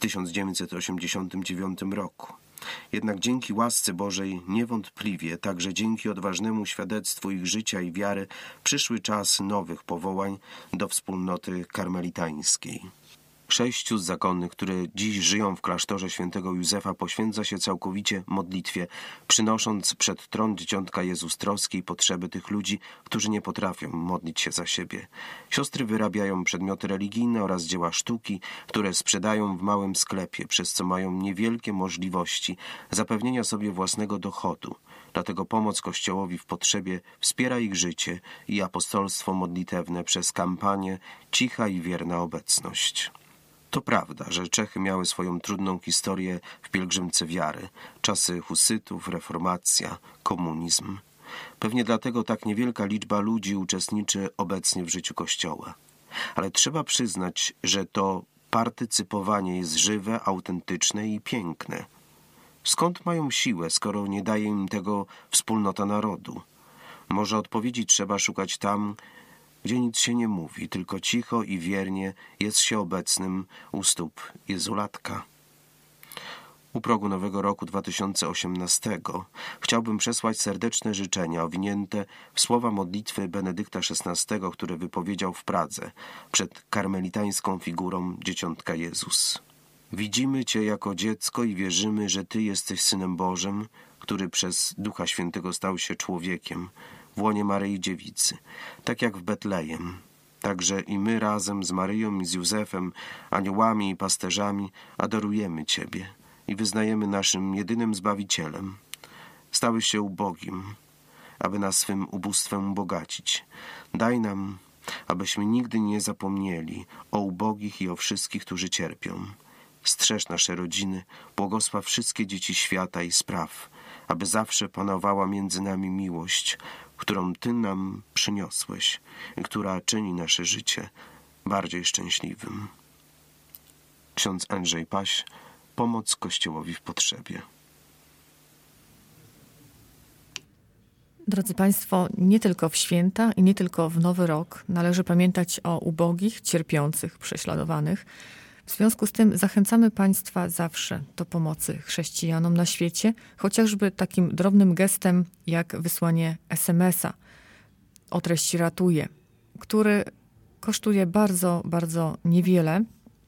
1989 roku. Jednak dzięki łasce Bożej niewątpliwie, także dzięki odważnemu świadectwu ich życia i wiary, przyszły czas nowych powołań do wspólnoty karmelitańskiej. 6 z zakonnych, które dziś żyją w klasztorze świętego Józefa, poświęca się całkowicie modlitwie, przynosząc przed tron Dzieciątka Jezus troski i potrzeby tych ludzi, którzy nie potrafią modlić się za siebie. Siostry wyrabiają przedmioty religijne oraz dzieła sztuki, które sprzedają w małym sklepie, przez co mają niewielkie możliwości zapewnienia sobie własnego dochodu. Dlatego pomoc Kościołowi w potrzebie wspiera ich życie i apostolstwo modlitewne przez kampanię Cicha i wierna obecność. To prawda, że Czechy miały swoją trudną historię w pielgrzymce wiary, czasy husytów, reformacja, komunizm. Pewnie dlatego tak niewielka liczba ludzi uczestniczy obecnie w życiu Kościoła. Ale trzeba przyznać, że to partycypowanie jest żywe, autentyczne i piękne. Skąd mają siłę, skoro nie daje im tego wspólnota narodu? Może odpowiedzi trzeba szukać tam, gdzie nic się nie mówi, tylko cicho i wiernie jest się obecnym u stóp Jezulatka. U progu nowego roku 2018 chciałbym przesłać serdeczne życzenia owinięte w słowa modlitwy Benedykta XVI, które wypowiedział w Pradze przed karmelitańską figurą Dzieciątka Jezus. Widzimy Cię jako dziecko i wierzymy, że Ty jesteś Synem Bożym, który przez Ducha Świętego stał się człowiekiem w łonie Maryi Dziewicy, tak jak w Betlejem. Także i my razem z Maryją i z Józefem, aniołami i pasterzami adorujemy Ciebie i wyznajemy naszym jedynym Zbawicielem. Stałeś się ubogim, aby nas swym ubóstwem ubogacić. Daj nam, abyśmy nigdy nie zapomnieli o ubogich i o wszystkich, którzy cierpią. Strzeż nasze rodziny, błogosław wszystkie dzieci świata i spraw, aby zawsze panowała między nami miłość, którą Ty nam przyniosłeś i która czyni nasze życie bardziej szczęśliwym. Ksiądz Andrzej Paś, pomoc Kościołowi w potrzebie. Drodzy Państwo, nie tylko w święta i nie tylko w Nowy Rok należy pamiętać o ubogich, cierpiących, prześladowanych. W związku z tym zachęcamy Państwa zawsze do pomocy chrześcijanom na świecie, chociażby takim drobnym gestem jak wysłanie SMS-a o treści Ratuje, który kosztuje bardzo, bardzo niewiele.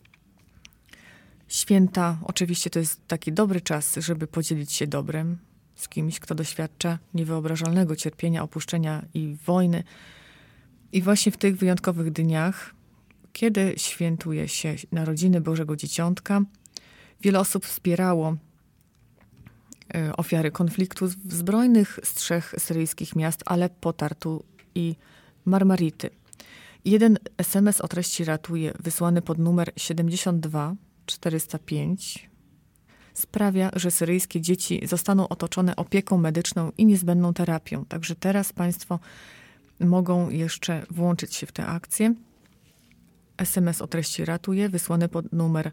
Święta oczywiście to jest taki dobry czas, żeby podzielić się dobrem z kimś, kto doświadcza niewyobrażalnego cierpienia, opuszczenia i wojny. I właśnie w tych wyjątkowych dniach, kiedy świętuje się narodziny Bożego Dzieciątka, wiele osób wspierało ofiary konfliktów zbrojnych z 3 syryjskich miast Aleppo, Tartu i Marmarity. Jeden SMS o treści Ratuje, wysłany pod numer 72405, sprawia, że syryjskie dzieci zostaną otoczone opieką medyczną i niezbędną terapią. Także teraz Państwo mogą jeszcze włączyć się w tę akcję. SMS o treści Ratuje, wysłany pod numer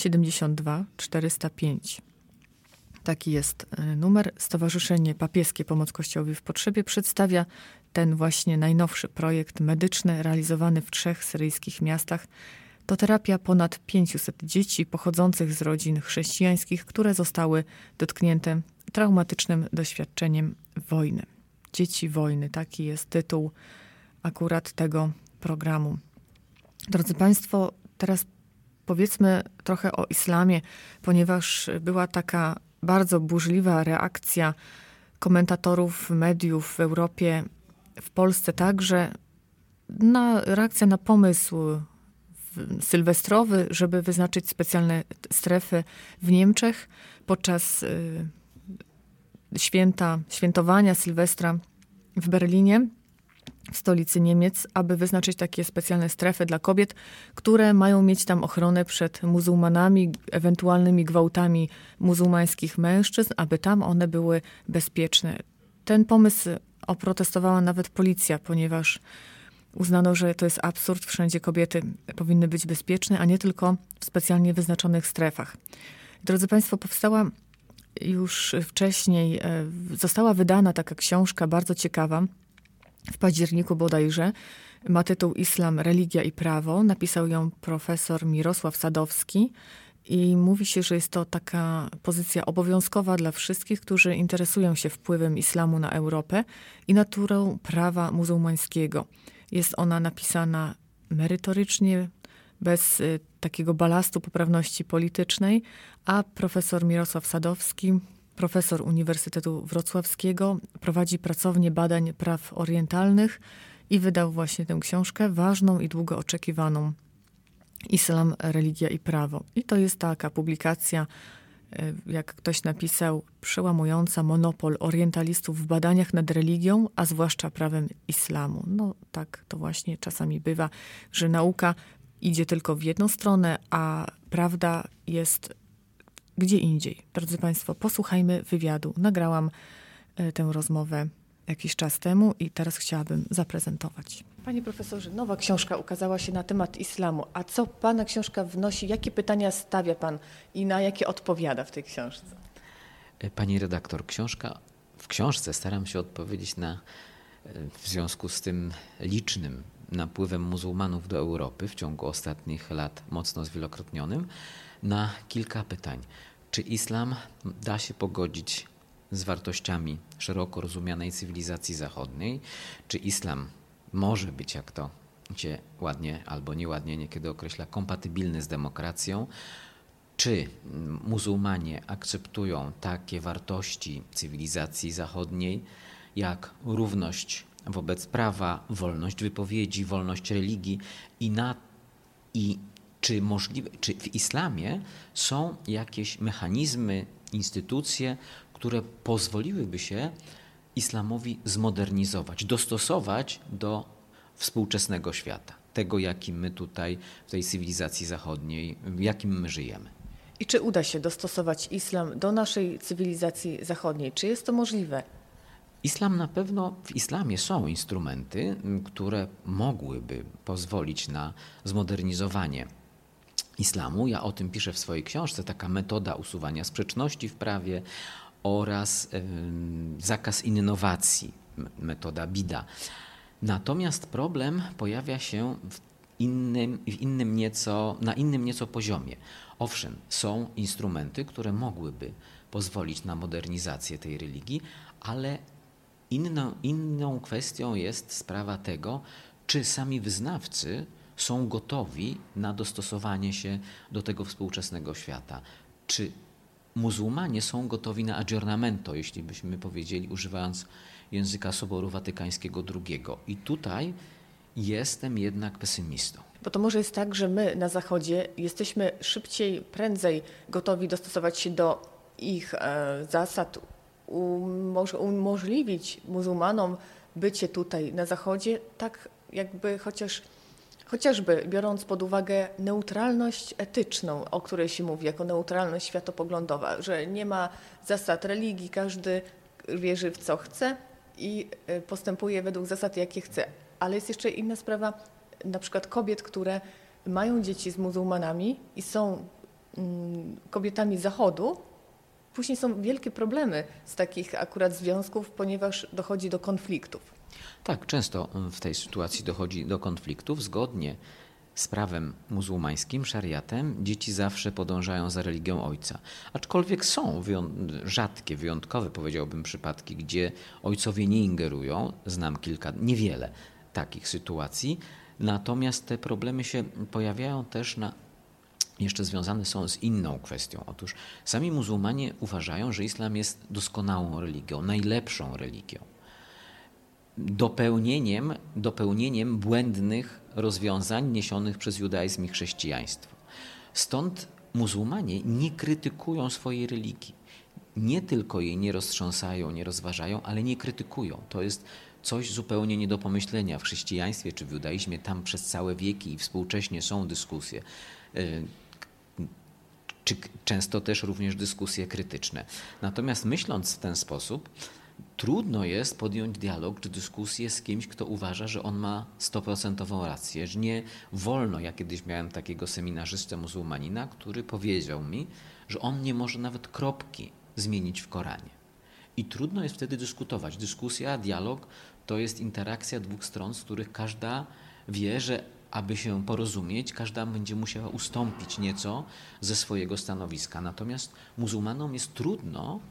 72405. Taki jest numer. Stowarzyszenie Papieskie Pomoc Kościołowi w Potrzebie przedstawia ten właśnie najnowszy projekt medyczny realizowany w 3 syryjskich miastach. To terapia ponad 500 dzieci pochodzących z rodzin chrześcijańskich, które zostały dotknięte traumatycznym doświadczeniem wojny. Dzieci wojny, taki jest tytuł akurat tego programu. Drodzy Państwo, teraz powiedzmy trochę o islamie, ponieważ była taka bardzo burzliwa reakcja komentatorów, mediów w Europie, w Polsce także, reakcja na pomysł sylwestrowy, żeby wyznaczyć specjalne strefy w Niemczech podczas świętowania Sylwestra w Berlinie, w stolicy Niemiec, aby wyznaczyć takie specjalne strefy dla kobiet, które mają mieć tam ochronę przed muzułmanami, ewentualnymi gwałtami muzułmańskich mężczyzn, aby tam one były bezpieczne. Ten pomysł oprotestowała nawet policja, ponieważ uznano, że to jest absurd. Wszędzie kobiety powinny być bezpieczne, a nie tylko w specjalnie wyznaczonych strefach. Drodzy Państwo, powstała już wcześniej, została wydana taka książka bardzo ciekawa, w październiku bodajże. Ma tytuł Islam, religia i prawo. Napisał ją profesor Mirosław Sadowski i mówi się, że jest to taka pozycja obowiązkowa dla wszystkich, którzy interesują się wpływem islamu na Europę i naturą prawa muzułmańskiego. Jest ona napisana merytorycznie, bez takiego balastu poprawności politycznej, a profesor Mirosław Sadowski, profesor Uniwersytetu Wrocławskiego, prowadzi pracownię badań praw orientalnych i wydał właśnie tę książkę ważną i długo oczekiwaną Islam, religia i prawo. I to jest taka publikacja, jak ktoś napisał, przełamująca monopol orientalistów w badaniach nad religią, a zwłaszcza prawem islamu. No tak to właśnie czasami bywa, że nauka idzie tylko w jedną stronę, a prawda jest gdzie indziej. Drodzy Państwo, posłuchajmy wywiadu. Nagrałam tę rozmowę jakiś czas temu i teraz chciałabym zaprezentować. Panie profesorze, nowa książka ukazała się na temat islamu. A co Pana książka wnosi? Jakie pytania stawia Pan i na jakie odpowiada w tej książce? Pani redaktor, w książce staram się odpowiedzieć w związku z tym licznym napływem muzułmanów do Europy w ciągu ostatnich lat mocno zwielokrotnionym, na kilka pytań. Czy islam da się pogodzić z wartościami szeroko rozumianej cywilizacji zachodniej? Czy islam może być, jak to się ładnie albo nieładnie niekiedy określa, kompatybilny z demokracją? Czy muzułmanie akceptują takie wartości cywilizacji zachodniej, jak równość wobec prawa, wolność wypowiedzi, wolność religii czy w islamie są jakieś mechanizmy, instytucje, które pozwoliłyby się islamowi zmodernizować, dostosować do współczesnego świata, tego jakim my tutaj w tej cywilizacji zachodniej, w jakim my żyjemy. I czy uda się dostosować islam do naszej cywilizacji zachodniej? Czy jest to możliwe? W islamie są instrumenty, które mogłyby pozwolić na zmodernizowanie islamu. Ja o tym piszę w swojej książce, taka metoda usuwania sprzeczności w prawie oraz zakaz innowacji, metoda bida. Natomiast problem pojawia się na innym nieco poziomie. Owszem, są instrumenty, które mogłyby pozwolić na modernizację tej religii, ale inną kwestią jest sprawa tego, czy sami wyznawcy są gotowi na dostosowanie się do tego współczesnego świata. Czy muzułmanie są gotowi na aggiornamento, jeśli byśmy powiedzieli, używając języka Soboru Watykańskiego II. I tutaj jestem jednak pesymistą. Bo to może jest tak, że my na Zachodzie jesteśmy szybciej, prędzej gotowi dostosować się do ich zasad, może umożliwić muzułmanom bycie tutaj na Zachodzie, tak jakby chociażby biorąc pod uwagę neutralność etyczną, o której się mówi, jako neutralność światopoglądowa, że nie ma zasad religii, każdy wierzy w co chce i postępuje według zasad, jakie chce. Ale jest jeszcze inna sprawa, na przykład kobiet, które mają dzieci z muzułmanami i są kobietami Zachodu. Później są wielkie problemy z takich akurat związków, ponieważ dochodzi do konfliktów. Tak, często w tej sytuacji dochodzi do konfliktów. Zgodnie z prawem muzułmańskim, szariatem, dzieci zawsze podążają za religią ojca. Aczkolwiek są rzadkie, wyjątkowe, powiedziałbym, przypadki, gdzie ojcowie nie ingerują. Znam niewiele takich sytuacji. Natomiast te problemy się pojawiają też jeszcze związane są z inną kwestią. Otóż sami muzułmanie uważają, że islam jest doskonałą religią, najlepszą religią. Dopełnieniem błędnych rozwiązań niesionych przez judaizm i chrześcijaństwo. Stąd muzułmanie nie krytykują swojej religii. Nie tylko jej nie roztrząsają, nie rozważają, ale nie krytykują. To jest coś zupełnie nie do pomyślenia w chrześcijaństwie czy w judaizmie. Tam przez całe wieki i współcześnie są dyskusje. Czy często też również dyskusje krytyczne. Natomiast myśląc w ten sposób, trudno jest podjąć dialog czy dyskusję z kimś, kto uważa, że on ma 100% rację, że nie wolno. Ja kiedyś miałem takiego seminarzystę muzułmanina, który powiedział mi, że on nie może nawet kropki zmienić w Koranie. I trudno jest wtedy dyskutować. Dyskusja, dialog to jest interakcja dwóch stron, z których każda wie, że aby się porozumieć, każda będzie musiała ustąpić nieco ze swojego stanowiska. Natomiast muzułmanom jest trudno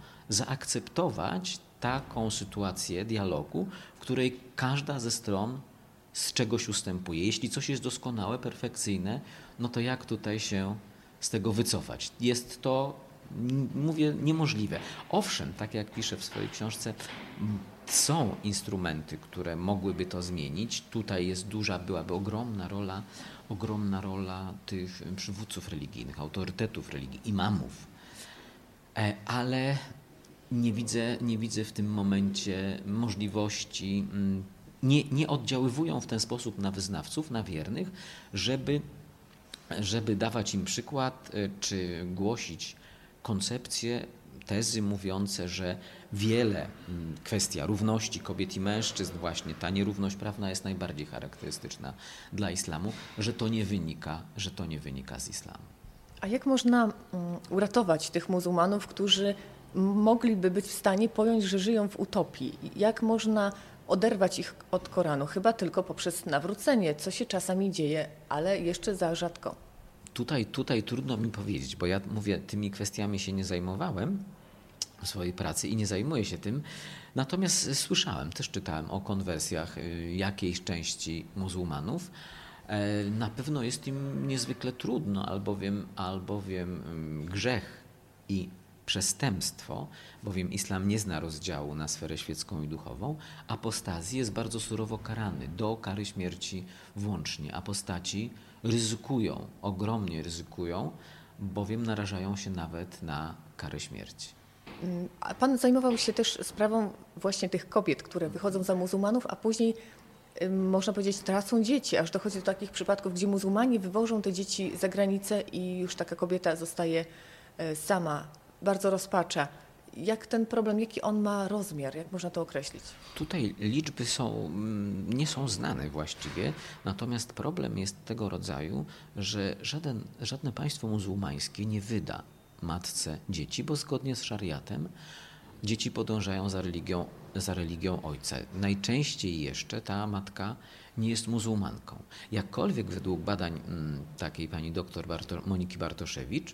zaakceptować taką sytuację dialogu, w której każda ze stron z czegoś ustępuje. Jeśli coś jest doskonałe, perfekcyjne, no to jak tutaj się z tego wycofać? Jest to, mówię, niemożliwe. Owszem, tak jak piszę w swojej książce, są instrumenty, które mogłyby to zmienić. Tutaj jest byłaby ogromna rola tych przywódców religijnych, autorytetów religii, imamów. Ale nie widzę w tym momencie możliwości, nie oddziaływują w ten sposób na wyznawców, na wiernych, żeby dawać im przykład, czy głosić koncepcje, tezy mówiące, że kwestia równości kobiet i mężczyzn, właśnie ta nierówność prawna jest najbardziej charakterystyczna dla islamu, że to nie wynika z islamu. A jak można uratować tych muzułmanów, którzy mogliby być w stanie pojąć, że żyją w utopii? Jak można oderwać ich od Koranu? Chyba tylko poprzez nawrócenie, co się czasami dzieje, ale jeszcze za rzadko. Tutaj trudno mi powiedzieć, bo ja mówię, tymi kwestiami się nie zajmowałem w swojej pracy i nie zajmuję się tym. Natomiast też czytałem o konwersjach jakiejś części muzułmanów. Na pewno jest im niezwykle trudno, albowiem grzech i przestępstwo, bowiem islam nie zna rozdziału na sferę świecką i duchową, apostazji jest bardzo surowo karany, do kary śmierci włącznie. Apostaci ogromnie ryzykują, bowiem narażają się nawet na karę śmierci. A pan zajmował się też sprawą właśnie tych kobiet, które wychodzą za muzułmanów, a później, można powiedzieć, tracą dzieci, aż dochodzi do takich przypadków, gdzie muzułmanie wywożą te dzieci za granicę i już taka kobieta zostaje sama, bardzo rozpacza. Jak ten problem, jaki on ma rozmiar, jak można to określić? Tutaj liczby nie są znane właściwie, natomiast problem jest tego rodzaju, że żadne państwo muzułmańskie nie wyda matce dzieci, bo zgodnie z szariatem dzieci podążają za religią ojca. Najczęściej jeszcze ta matka nie jest muzułmanką. Jakkolwiek według badań takiej pani doktor Moniki Bartoszewicz,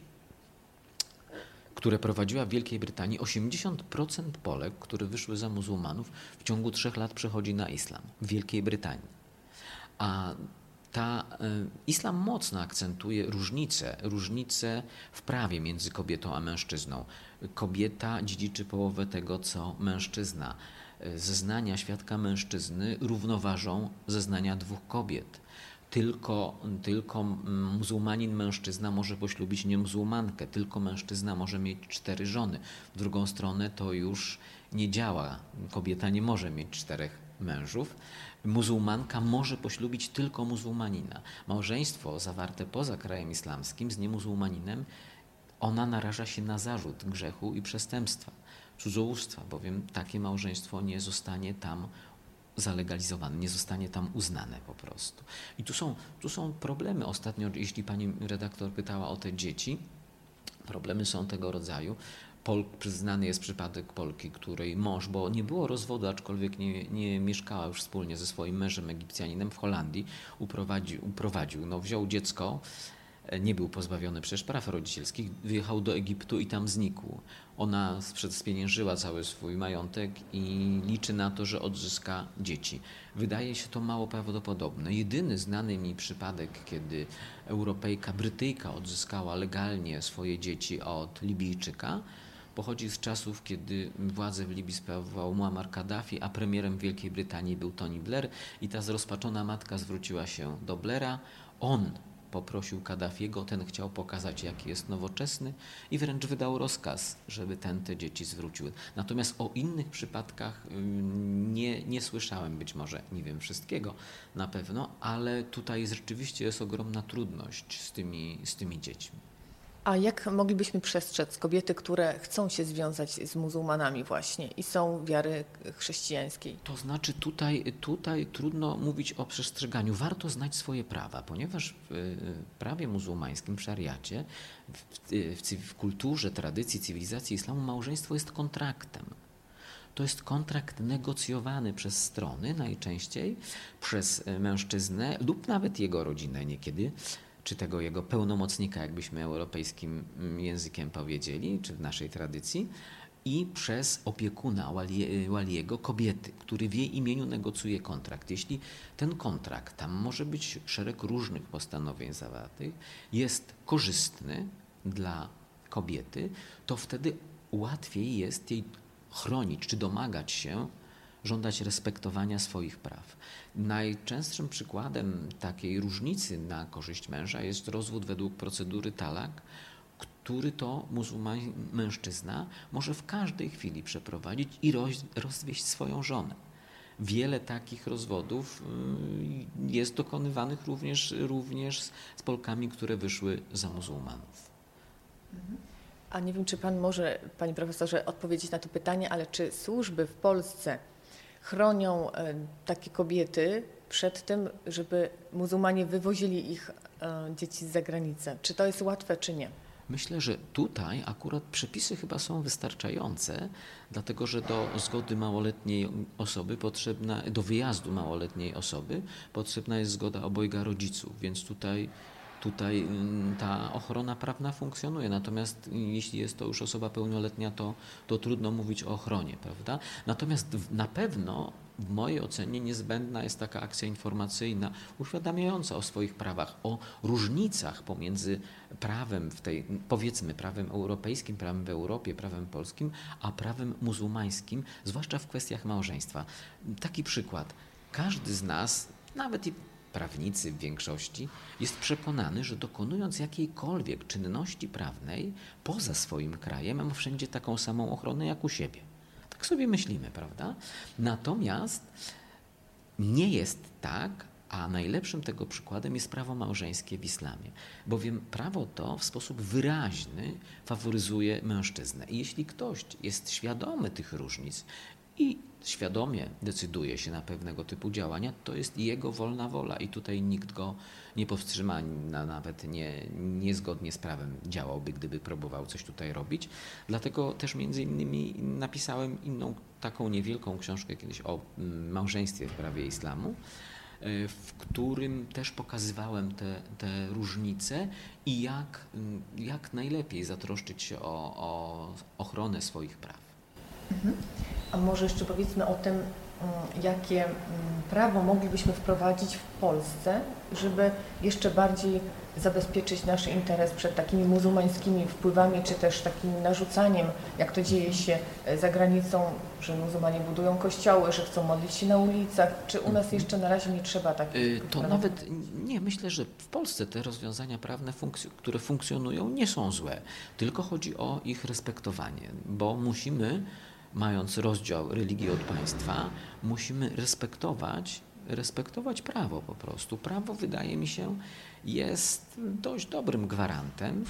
które prowadziła w Wielkiej Brytanii, 80% Polek, które wyszły za muzułmanów, w ciągu 3 lat przechodzi na islam w Wielkiej Brytanii. A islam mocno akcentuje różnice w prawie między kobietą a mężczyzną. Kobieta dziedziczy połowę tego, co mężczyzna. Zeznania świadka mężczyzny równoważą zeznania 2 kobiet. Tylko muzułmanin mężczyzna może poślubić niemuzułmankę, tylko mężczyzna może mieć 4 żony. W drugą stronę to już nie działa. Kobieta nie może mieć 4 mężów. Muzułmanka może poślubić tylko muzułmanina. Małżeństwo zawarte poza krajem islamskim z niemuzułmaninem, ona naraża się na zarzut grzechu i przestępstwa, cudzołóstwa, bowiem takie małżeństwo nie zostanie tam zalegalizowane, nie zostanie tam uznane po prostu. I tu są problemy. Ostatnio, jeśli pani redaktor pytała o te dzieci, problemy są tego rodzaju. Znany jest przypadek Polki, której mąż, bo nie było rozwodu, aczkolwiek nie mieszkała już wspólnie ze swoim mężem Egipcjaninem w Holandii, uprowadził. Wziął dziecko, nie był pozbawiony przecież praw rodzicielskich, wyjechał do Egiptu i tam znikł. Ona spieniężyła cały swój majątek i liczy na to, że odzyska dzieci. Wydaje się to mało prawdopodobne. Jedyny znany mi przypadek, kiedy Europejka, Brytyjka odzyskała legalnie swoje dzieci od Libijczyka, pochodzi z czasów, kiedy władzę w Libii sprawował Muammar Kaddafi, a premierem Wielkiej Brytanii był Tony Blair i ta zrozpaczona matka zwróciła się do Blaira. On poprosił Kaddafiego, ten chciał pokazać, jaki jest nowoczesny i wręcz wydał rozkaz, żeby te dzieci zwrócił. Natomiast o innych przypadkach nie słyszałem, być może nie wiem wszystkiego na pewno, ale tutaj rzeczywiście jest ogromna trudność z tymi dziećmi. A jak moglibyśmy przestrzec kobiety, które chcą się związać z muzułmanami właśnie i są wiary chrześcijańskiej? To znaczy tutaj trudno mówić o przestrzeganiu. Warto znać swoje prawa, ponieważ w prawie muzułmańskim, w szariacie, w kulturze, tradycji, cywilizacji islamu małżeństwo jest kontraktem. To jest kontrakt negocjowany przez strony, najczęściej przez mężczyznę lub nawet jego rodzinę niekiedy, czy tego jego pełnomocnika, jakbyśmy europejskim językiem powiedzieli, czy w naszej tradycji. i przez opiekuna Waliego kobiety, który w jej imieniu negocjuje kontrakt. Jeśli ten kontrakt, tam może być szereg różnych postanowień zawartych, jest korzystny dla kobiety, to wtedy łatwiej jest jej chronić czy domagać się, żądać respektowania swoich praw. Najczęstszym przykładem takiej różnicy na korzyść męża jest rozwód według procedury talak, który to mężczyzna może w każdej chwili przeprowadzić i rozwieść swoją żonę. Wiele takich rozwodów jest dokonywanych również z Polkami, które wyszły za muzułmanów. A nie wiem, czy pan może, panie profesorze, odpowiedzieć na to pytanie, ale czy służby w Polsce chronią takie kobiety przed tym, żeby muzułmanie wywozili ich dzieci z zagranicy? Czy to jest łatwe, czy nie? Myślę, że tutaj akurat przepisy chyba są wystarczające, dlatego że do zgody małoletniej osoby do wyjazdu małoletniej osoby potrzebna jest zgoda obojga rodziców, więc tutaj ta ochrona prawna funkcjonuje. Natomiast jeśli jest to już osoba pełnoletnia, to trudno mówić o ochronie, prawda? Natomiast na pewno w mojej ocenie niezbędna jest taka akcja informacyjna, uświadamiająca o swoich prawach, o różnicach pomiędzy prawem powiedzmy prawem europejskim, prawem w Europie, prawem polskim, a prawem muzułmańskim, zwłaszcza w kwestiach małżeństwa. Taki przykład. Każdy z nas, nawet i prawnicy w większości, jest przekonany, że dokonując jakiejkolwiek czynności prawnej poza swoim krajem, ma wszędzie taką samą ochronę jak u siebie. Tak sobie myślimy, prawda? Natomiast nie jest tak, a najlepszym tego przykładem jest prawo małżeńskie w islamie, bowiem prawo to w sposób wyraźny faworyzuje mężczyznę. I jeśli ktoś jest świadomy tych różnic i świadomie decyduje się na pewnego typu działania, to jest jego wolna wola i tutaj nikt go nie powstrzyma, nawet niezgodnie z prawem działałby, gdyby próbował coś tutaj robić. Dlatego też między innymi napisałem inną taką niewielką książkę kiedyś o małżeństwie w prawie islamu, w którym też pokazywałem te różnice i jak najlepiej zatroszczyć się o ochronę swoich praw. A może jeszcze powiedzmy o tym, jakie prawo moglibyśmy wprowadzić w Polsce, żeby jeszcze bardziej zabezpieczyć nasz interes przed takimi muzułmańskimi wpływami, czy też takim narzucaniem, jak to dzieje się za granicą, że muzułmanie budują kościoły, że chcą modlić się na ulicach. Czy u nas jeszcze na razie nie trzeba takich To praw? nawet nie, myślę, że w Polsce te rozwiązania prawne, które funkcjonują, nie są złe, tylko chodzi o ich respektowanie, bo musimy, mając rozdział religii od państwa, musimy respektować prawo po prostu. Prawo, wydaje mi się, jest dość dobrym gwarantem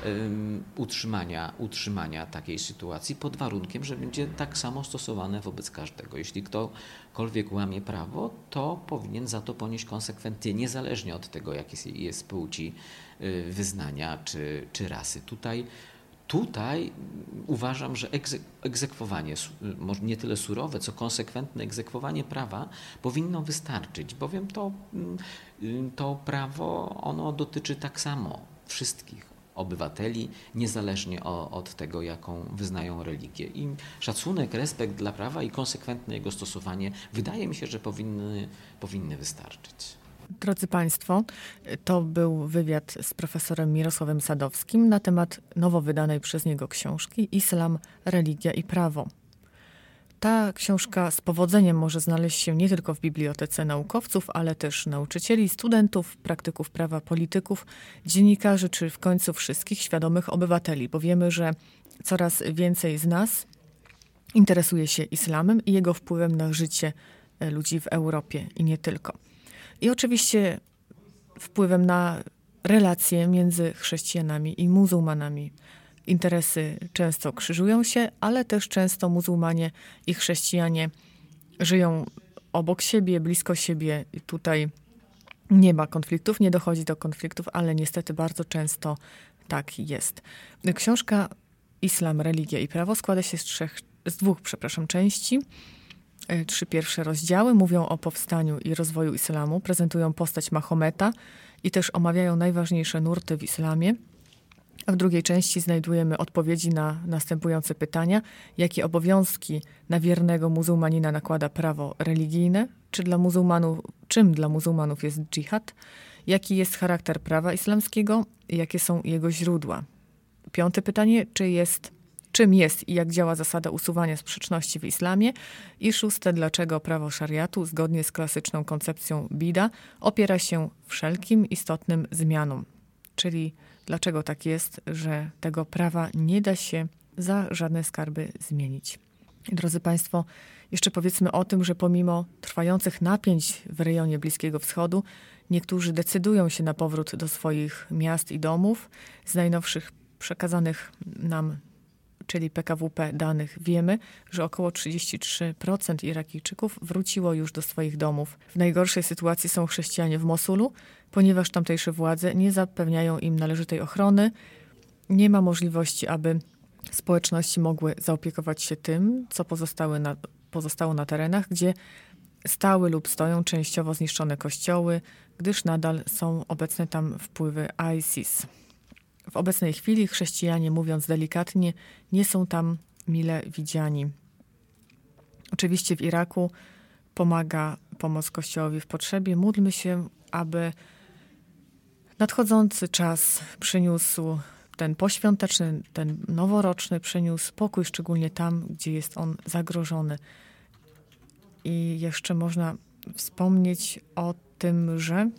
utrzymania takiej sytuacji pod warunkiem, że będzie tak samo stosowane wobec każdego. Jeśli ktokolwiek łamie prawo, to powinien za to ponieść konsekwencje, niezależnie od tego, jakiej jest płci, wyznania czy rasy. Tutaj uważam, że egzekwowanie, może nie tyle surowe, co konsekwentne egzekwowanie prawa powinno wystarczyć, bowiem to prawo, ono dotyczy tak samo wszystkich obywateli, niezależnie od tego, jaką wyznają religię. I szacunek, respekt dla prawa i konsekwentne jego stosowanie, wydaje mi się, że powinny wystarczyć. Drodzy Państwo, to był wywiad z profesorem Mirosławem Sadowskim na temat nowo wydanej przez niego książki Islam, religia i prawo. Ta książka z powodzeniem może znaleźć się nie tylko w bibliotece naukowców, ale też nauczycieli, studentów, praktyków prawa, polityków, dziennikarzy czy w końcu wszystkich świadomych obywateli, bo wiemy, że coraz więcej z nas interesuje się islamem i jego wpływem na życie ludzi w Europie i nie tylko. I oczywiście wpływem na relacje między chrześcijanami i muzułmanami. Interesy często krzyżują się, ale też często muzułmanie i chrześcijanie żyją obok siebie, blisko siebie. I tutaj nie ma konfliktów, nie dochodzi do konfliktów, ale niestety bardzo często tak jest. Książka Islam, religia i prawo składa się z dwóch części. 3 pierwsze rozdziały mówią o powstaniu i rozwoju islamu, prezentują postać Mahometa i też omawiają najważniejsze nurty w islamie. A w drugiej części znajdujemy odpowiedzi na następujące pytania. Jakie obowiązki na wiernego muzułmanina nakłada prawo religijne? Czym dla muzułmanów jest dżihad? Jaki jest charakter prawa islamskiego? Jakie są jego źródła? 5. pytanie. Czym jest i jak działa zasada usuwania sprzeczności w islamie? I 6. Dlaczego prawo szariatu, zgodnie z klasyczną koncepcją bida, opiera się wszelkim istotnym zmianom? Czyli dlaczego tak jest, że tego prawa nie da się za żadne skarby zmienić. Drodzy Państwo, jeszcze powiedzmy o tym, że pomimo trwających napięć w rejonie Bliskiego Wschodu, niektórzy decydują się na powrót do swoich miast i domów. Z najnowszych przekazanych nam, czyli PKWP danych, wiemy, że około 33% Irakijczyków wróciło już do swoich domów. W najgorszej sytuacji są chrześcijanie w Mosulu, ponieważ tamtejsze władze nie zapewniają im należytej ochrony. Nie ma możliwości, aby społeczności mogły zaopiekować się tym, co pozostało na terenach, gdzie stały lub stoją częściowo zniszczone kościoły, gdyż nadal są obecne tam wpływy ISIS. W obecnej chwili chrześcijanie, mówiąc delikatnie, nie są tam mile widziani. Oczywiście w Iraku pomaga pomoc Kościołowi w potrzebie. Módlmy się, aby nadchodzący czas przyniósł ten poświąteczny, ten noworoczny, przyniósł pokój, szczególnie tam, gdzie jest on zagrożony. I jeszcze można wspomnieć o tym, że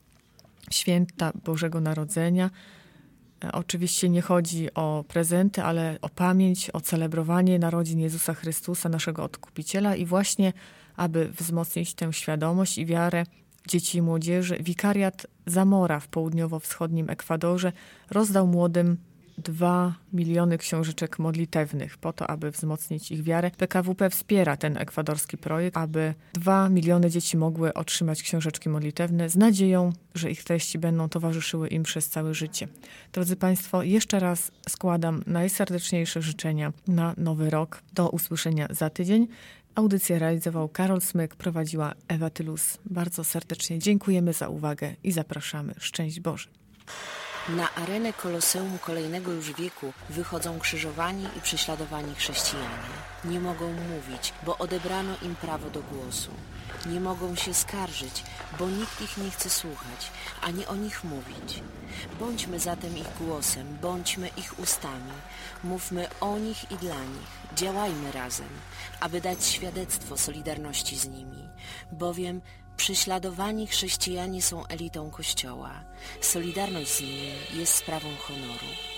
święta Bożego Narodzenia, oczywiście nie chodzi o prezenty, ale o pamięć, o celebrowanie narodzin Jezusa Chrystusa, naszego Odkupiciela, i właśnie, aby wzmocnić tę świadomość i wiarę dzieci i młodzieży, wikariat Zamora w południowo-wschodnim Ekwadorze rozdał młodym 2 miliony książeczek modlitewnych po to, aby wzmocnić ich wiarę. PKWP wspiera ten ekwadorski projekt, aby 2 miliony dzieci mogły otrzymać książeczki modlitewne z nadzieją, że ich treści będą towarzyszyły im przez całe życie. Drodzy Państwo, jeszcze raz składam najserdeczniejsze życzenia na nowy rok. Do usłyszenia za tydzień. Audycję realizował Karol Smyk, prowadziła Ewa Tylus. Bardzo serdecznie dziękujemy za uwagę i zapraszamy. Szczęść Boże. Na arenę Koloseum kolejnego już wieku wychodzą krzyżowani i prześladowani chrześcijanie. Nie mogą mówić, bo odebrano im prawo do głosu. Nie mogą się skarżyć, bo nikt ich nie chce słuchać, ani o nich mówić. Bądźmy zatem ich głosem, bądźmy ich ustami. Mówmy o nich i dla nich. Działajmy razem, aby dać świadectwo solidarności z nimi, bowiem prześladowani chrześcijanie są elitą Kościoła. Solidarność z nimi jest sprawą honoru.